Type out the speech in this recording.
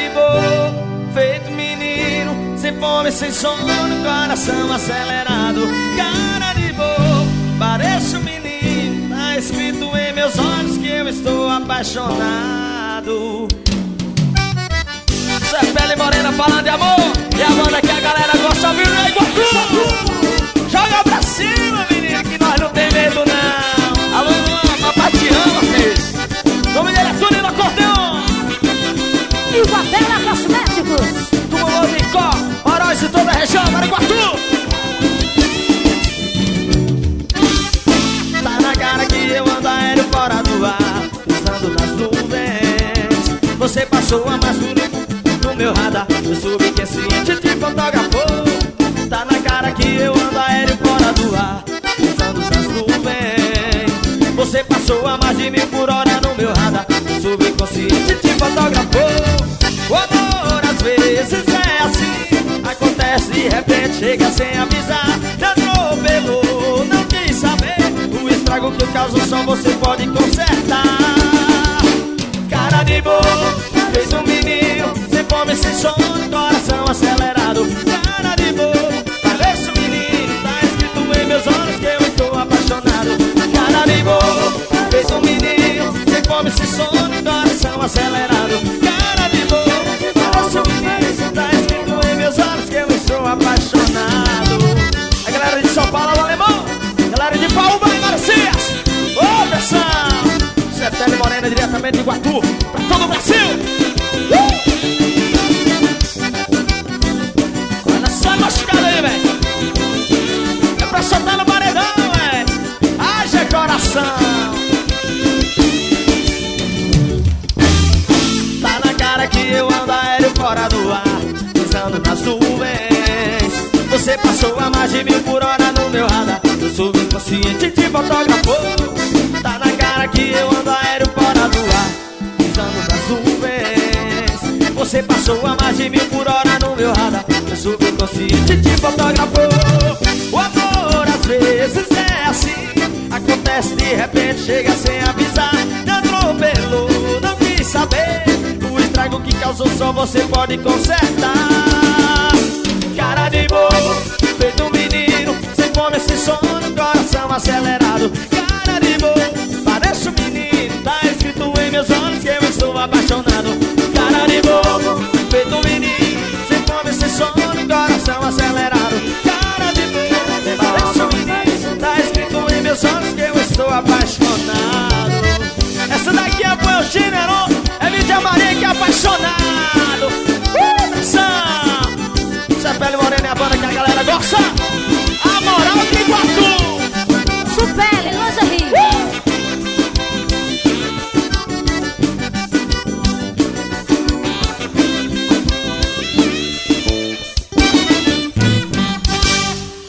de boa, feito menino, sem fome, sem sono, coração acelerado. Cara de boa, pareço menino, tá escrito em meus olhos que eu estou apaixonado. Essa pele morena falando de amor, e a banda que a galera gosta viu é igual. Joga pra cima, menina, que nós não tem medo não. Alô, papai te ama, filho. Nome dele é Túlio no acordeon. Iguatela Cosméticos. Tumulô, Micó, Oroz e toda a região, Mariguatu. Tá na cara que eu ando aéreo fora do ar, pisando nas nuvens. Você passou a mais bonita no meu radar, eu soube que esse ente te fotografou. Tá na cara que eu ando aéreo fora do ar, pisando nas nuvens. Você passou a mais de 1000 por hora no meu radar, eu subconsciente te fotografou. O amor às vezes é assim, acontece de repente, chega sem avisar. Me atropelou, não quis saber, o estrago que eu causo só você pode consertar. Cara de boa, fez um menino, sem fome, sem sono, coração acelerado. Cara de boa, pareço menino, tá escrito em meus olhos que eu estou apaixonado. Cara de boa, fez um menino, sem fome, sem sono, coração acelerado. Cara de boa, pareço menino, tá escrito em meus olhos que eu estou apaixonado. A galera de São Paulo, alemão, a galera de Paúba e Marcias. Ô, pressão! Pele morena diretamente de Iguatu, pra todo o Brasil. Olha só a machucada aí, velho. É pra soltar no paredão, velho. Haja coração. Tá na cara que eu ando aéreo fora do ar, pisando nas nuvens. Você passou a mais de 1000 por hora no meu radar, eu subconsciente te fotografou. Tá na cara que eu ando aéreo fora do ar, pisando nas nuvens. Você passou a mais de 1000 por hora no meu radar, eu subconsciente te fotografou. O amor às vezes é assim, acontece de repente, chega sem avisar. Me atropelou, não quis saber, o estrago que causou só você pode consertar. Cara de boa, feito um menino, sem fome, sem sono, coração acelerado. Cara de boa, pareço menino, tá escrito em meus olhos que eu estou apaixonado. Cara de boa, feito um menino, sem fome, sem sono, coração acelerado. Cara de boa, pareço menino, tá escrito em meus olhos que eu estou apaixonado. Essa daqui é o Gênero, é Lídia Maria que é apaixonado. Pressão! Essa pele morena é a banda que a galera gosta.